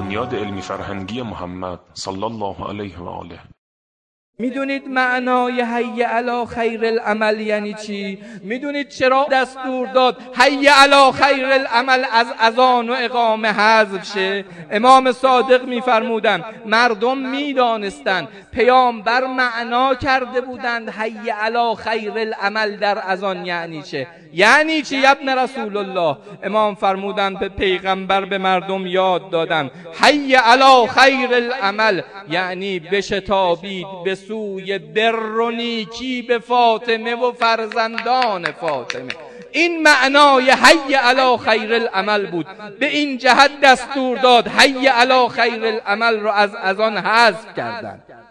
بنیاد علمی فرهنگی محمد صلی الله علیه و آله. میدونید معنای حی علی خیر العمل یعنی چی؟ میدونید چرا دستور داد حی علی خیر العمل از اذان و اقامه حذف شه؟ امام صادق میفرمودند مردم میدانستند پیامبر معنا کرده بودند حی علی خیر العمل در اذان یعنی چه؟ یعنی چی ابن رسول الله؟ امام فرمودند به پیغمبر به مردم یاد دادند حی علی خیر العمل یعنی بشتابید به سوی بر و نیکی به فاطمه و فرزندان فاطمه. این معنای حی علی خیر العمل بود. به این جهت دستور داد حی علی خیر العمل رو از آن حذف کردند.